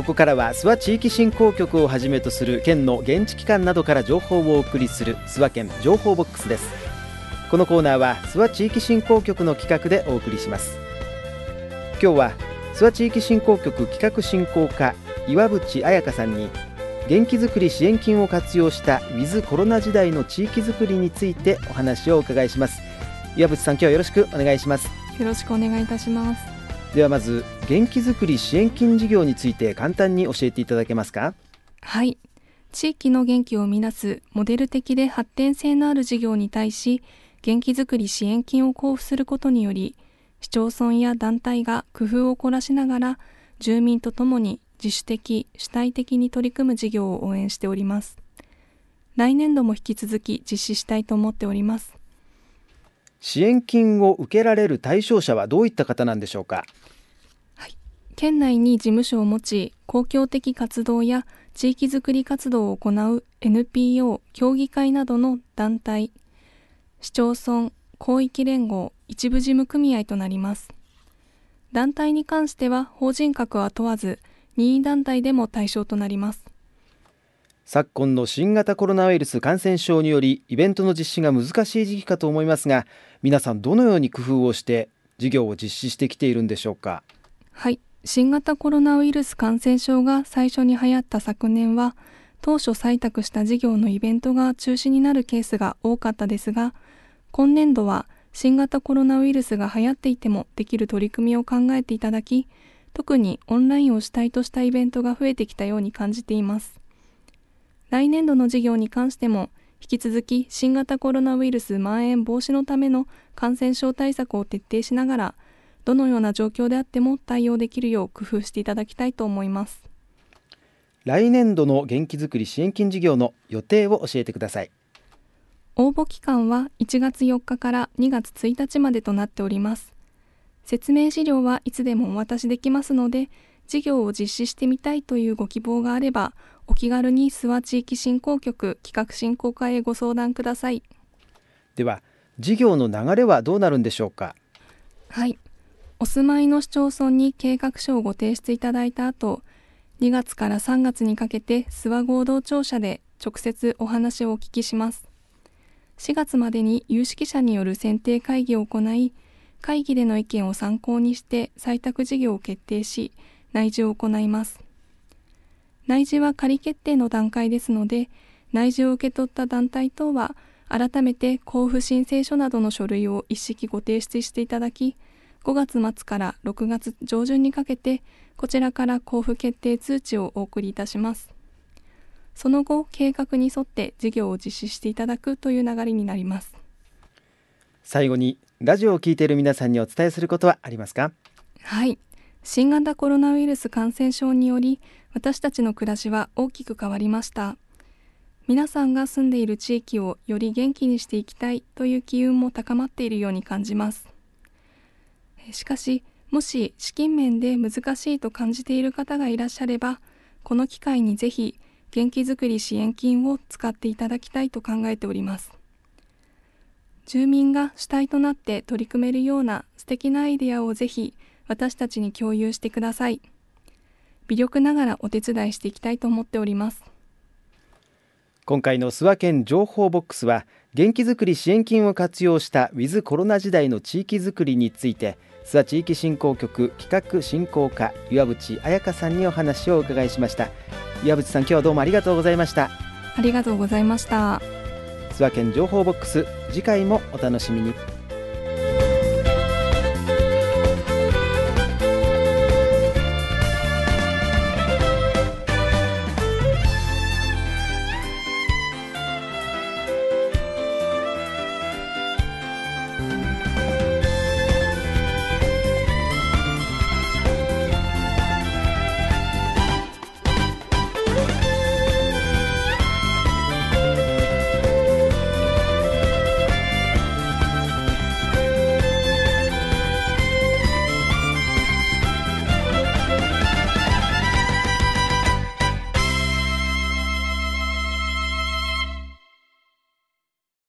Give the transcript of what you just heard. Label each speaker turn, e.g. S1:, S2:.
S1: こからは諏訪地域振興局をはじめとする県の現地機関などから情報をお送りする諏訪県情報ボックスです。このコーナーは諏訪地域振興局の企画でお送りします。今日は諏訪地域振興局企画振興課岩渕彩香さんに元気づくり支援金を活用したウィズコロナ時代の地域づくりについてお話をお伺いします。岩渕さん、今日はよろしくお願いします。
S2: よろしくお願いいたします。
S1: ではまず元気づくり支援金事業について簡単に教えていただけますか？
S2: はい、地域の元気を生み出すモデル的で発展性のある事業に対し元気づくり支援金を交付することにより、市町村や団体が工夫を凝らしながら住民とともに自主的主体的に取り組む事業を応援しております。来年度も引き続き実施したいと思っております。
S1: 支援金を受けられる対象者はどういった方なんでしょうか？
S2: はい、県内に事務所を持ち公共的活動や地域づくり活動を行う NPO 協議会などの団体、市町村広域連合一部事務組合となります。団体に関しては法人格は問わず任意団体でも対象となります。
S1: 昨今の新型コロナウイルス感染症によりイベントの実施が難しい時期かと思いますが、皆さんどのように工夫をして事業を実施してきているんでしょうか？
S2: はい、新型コロナウイルス感染症が最初に流行った昨年は当初採択した事業のイベントが中止になるケースが多かったですが、今年度は新型コロナウイルスが流行っていてもできる取り組みを考えていただき、特にオンラインを主体としたイベントが増えてきたように感じています。来年度の事業に関しても引き続き新型コロナウイルス蔓延防止のための感染症対策を徹底しながら、どのような状況であっても対応できるよう工夫していただきたいと思います。
S1: 来年度の元気づくり支援金事業の予定を教えてください。
S2: 応募期間は1月4日から2月1日までとなっております。説明資料はいつでもお渡しできますので、事業を実施してみたいというご希望があれば、お気軽に諏訪地域振興局企画振興課へご相談ください。
S1: では、事業の流れはどうなるんでしょうか？
S2: はい、お住まいの市町村に計画書をご提出いただいた後、2月から3月にかけて諏訪合同庁舎で直接お話をお聞きします。4月までに有識者による選定会議を行い、会議での意見を参考にして採択事業を決定し、内示を行います。内示は仮決定の段階ですので、内示を受け取った団体等は改めて交付申請書などの書類を一式ご提出していただき、5月末から6月上旬にかけてこちらから交付決定通知をお送りいたします。その後、計画に沿って事業を実施していただくという流れになります。
S1: 最後にラジオを聞いている皆さんにお伝えすることはありますか？
S2: はい、新型コロナウイルス感染症により私たちの暮らしは大きく変わりました。皆さんが住んでいる地域をより元気にしていきたいという機運も高まっているように感じます。しかし、もし資金面で難しいと感じている方がいらっしゃれば、この機会にぜひ元気づくり支援金を使っていただきたいと考えております。住民が主体となって取り組めるような素敵なアイデアをぜひ私たちに共有してください。微力ながらお手伝いしていきたいと思っております。
S1: 今回の諏訪県情報ボックスは、元気づくり支援金を活用したウィズコロナ時代の地域づくりについて、諏訪地域振興局企画振興課岩渕彩香さんにお話をお伺いしました。岩渕さん、今日はどうもありがとうございました。
S2: ありがとうございました。
S1: 諏訪県情報ボックス、次回もお楽しみに。